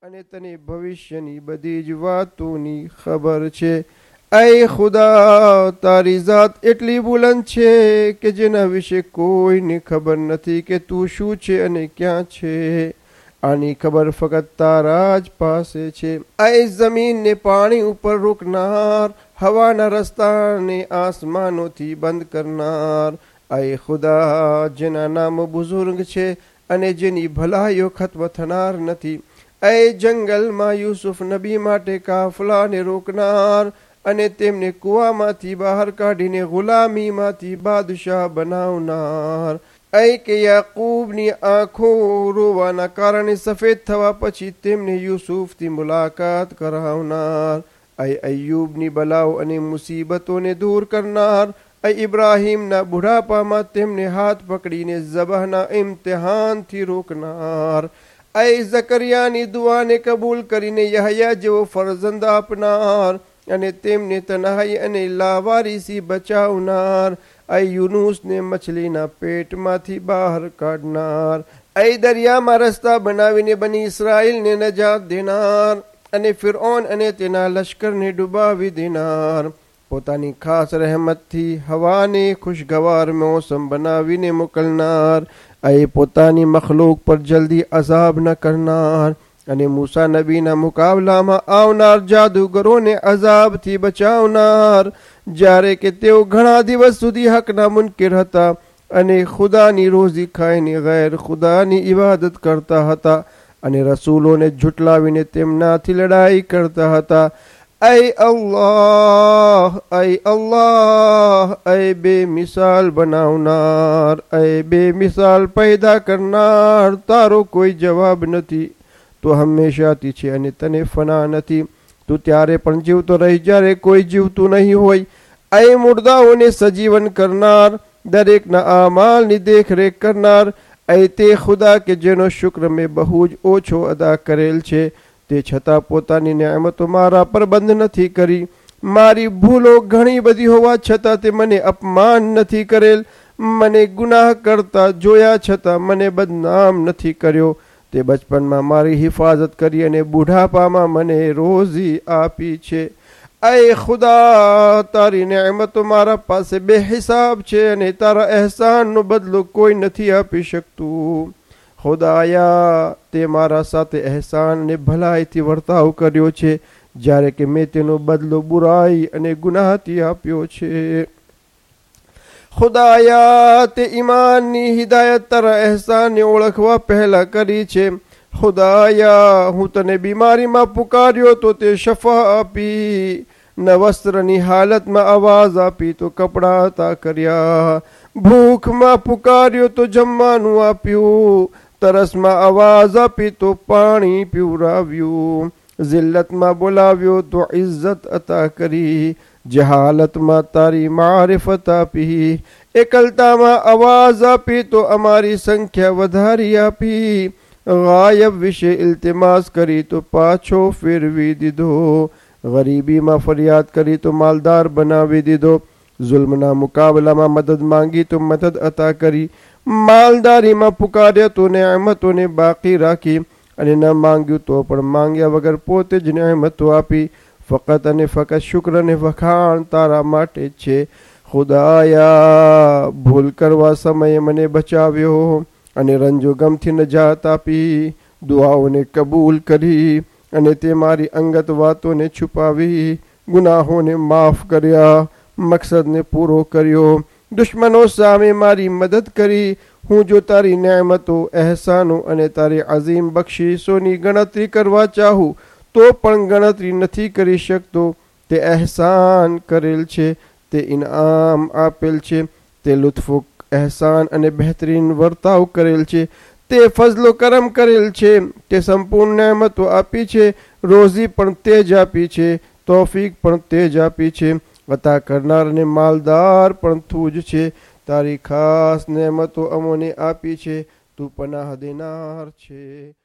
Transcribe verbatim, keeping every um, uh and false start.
અને તને ભવિષ્યની બધી જ વાતોની ખબર છે. ऐ ખુદા, તારી ઝાત એટલી બુલંદ છે કે જેના વિશે કોઈને ખબર નથી કે તું શું છે અને ક્યાં છે. આની ખબર ફક્ત તારા જ પાસે છે. ऐ જમીનને પાણી ઉપર રોકનાર, હવાના રસ્તાને આસમાનોથી બંધ કરનાર. ऐ ખુદા, જેના નામ બુઝુર્ગ છે અને જેની ભલાઈઓ ખત્મ થનાર નથી. ऐ જંગલમાં યુસુફ નબી માટે કાફલાને રોકનાર અને તેમને કૂવામાંથી બહાર કાઢીને ગુલામીમાંથી બાદશાહ બનાવનાર. ऐ કે યાકૂબની આંખો રોવાના કારણે સફેદ થવા પછી તેમને યુસુફથી મુલાકાત કરાવનાર. ऐ અય્યુબની બલાઓ અને મુસીબતોને દૂર કરનાર. ऐ ઇબ્રાહીમના બુઢાપામાં તેમને હાથ પકડીને ઝબહના ઇમ્તિહાનથી રોકનાર. ऐ ઝકરિયાની દુઆને કબૂલ કરીને યહયા જેવો ફરઝંદ આપનાર અને તેમને તન્હાઈ અને લાવારીસી બચાવનાર. ऐ યુનુસને મછલીના પેટમાંથી બહાર કાઢનાર. ऐ દરિયામાં રસ્તા બનાવીને બની ઇસ્રાઈલને નજાત દેનાર અને ફિરૌન અને તેના લશ્કરને ડૂબાવી દેનાર. પોતાની ખાસ રહેમતથી હવાને ખુશગવાર મોસમ બનાવીને મોકલનાર. ऐ પોતાની મખલૂક પર જલ્દી અઝાબ ન કરનાર અને મૂસા નબીના મુકાબલામાં આવનાર જાદુગરોને અઝાબથી બચાવનાર. જ્યારે કે તેઓ ઘણા દિવસ સુધી હકના મુનકિર હતા અને ખુદાની રોઝી ખાઈને ગેર ખુદાની ઇબાદત કરતા હતા અને રસૂલોને ઝુટલાવીને તેમનાથી લડાઈ કરતા હતા. ऐ અલ્લાહ, ऐ અલ્લાહ, ऐ બેમિસાલ બનાવનાર, ऐ બેમિસાલ પેદા કરનાર, તારો કોઈ જવાબ નથી. તું હંમેશાથી છે અને તને ફના નથી. તું ત્યારે પણ જીવતો રહી જ્યારે કોઈ જીવતું નહીં હોય. ऐ મુર્દાઓને સજીવન કરનાર, દરેકના આમાલની દેખરેખ કરનાર. ऐ તે ખુદા કે જેનો શુક્ર મેં બહુ જ ઓછો અદા કરેલ છે, તે છતાં પોતાની નિયામતો મારા પર બંધ નથી કરી. મારી ભૂલો ઘણી બધી હોવા છતાં તે મને અપમાન નથી કરેલ. મને ગુનાહ કરતા જોયા છતાં મને બદનામ નથી કર્યો. તે બચપનમાં મારી હિફાજત કરી અને બુઢાપામાં મને રોઝી આપી છે. ऐ ખુદા, તારી નિયામતો મારા પાસે બેહિસાબ છે અને તારા અહેસાનનો બદલો કોઈ નથી આપી શકતું. ખુદાયા, તે મારા સાથે અહેસાન અને ભલાઈથી વર્તાવ કર્યો છે જ્યારે કે મેં તેનો બદલો બુરાઈ અને ગુનાહથી આપ્યો છે. ખુદાયા, તે ઈમાનની હિદાયત તારા અહેસાનને ઓળખવા પહેલા કરી છે. ખુદાયા, હું તને બીમારીમાં પુકાર્યો તો તે શફા આપી, ન વસ્ત્રની હાલતમાં આવાજ આપી તો કપડાં અતા કર્યા, ભૂખમાં પુકાર્યો તો જમવાનું આપ્યું, તરસમાં આવાજ આપી તો પાણી પીવરાવ્યું, જિલ્લતમાં બોલાવ્યો તો ઇઝ્ઝત અતા કરી, જહાલતમાં તારી મારિફત આપી, એકલતામાં આવાજ આપી તો અમારી સંખ્યા વધારી આપી, ગાયબ વિશે ઇલ્તિમાસ કરી તો પાછો ફેરવી દીધો, ગરીબીમાં ફરિયાદ કરી તો માલદાર બનાવી દીધો, જુલ્મના મુકાબલામાં મદદ માંગી તો મદદ અતા કરી, માલદારીમાં પુકાર્યા તો નિયામતોને બાકી રાખી અને ન માંગ્યું તો પણ માંગ્યા વગર પોતે જ નિયામતો આપી. ફકત અને ફકત શુક્ર અને વખાણ તારા માટે છે. ખુદાયા, ભૂલ કરવા સમયે મને બચાવ્યો અને રંજો ગમથી નજાત આપી, દુઆઓને કબૂલ કરી અને તે મારી અંગત વાતોને છુપાવી, ગુનાહોને માફ કર્યા, મકસદને પૂરો કર્યો, દુશ્મનો સામે મારી મદદ કરી. હું જો તારી નિયામતો, અહેસાનો અને તારી અઝીમ બક્ષિસોની ગણતરી કરવા ચાહું તો પણ ગણતરી નથી કરી શકતો. તે અહેસાન કરેલ છે, તે ઇનામ આપેલ છે, તે લુત્ફો અહેસાન અને બહેતરીન વર્તાવ કરેલ છે, તે ફઝલો કરમ કરેલ છે, તે સંપૂર્ણ નિયામતો આપી છે, રોઝી પણ તે જ આપી છે, તોફીક પણ તે જ આપી છે, અતા કરનાર અને માલદાર પણ તું જ છે. તારી ખાસ નિયામતો અમોને આપી છે, તું પનાહ દેનાર છે.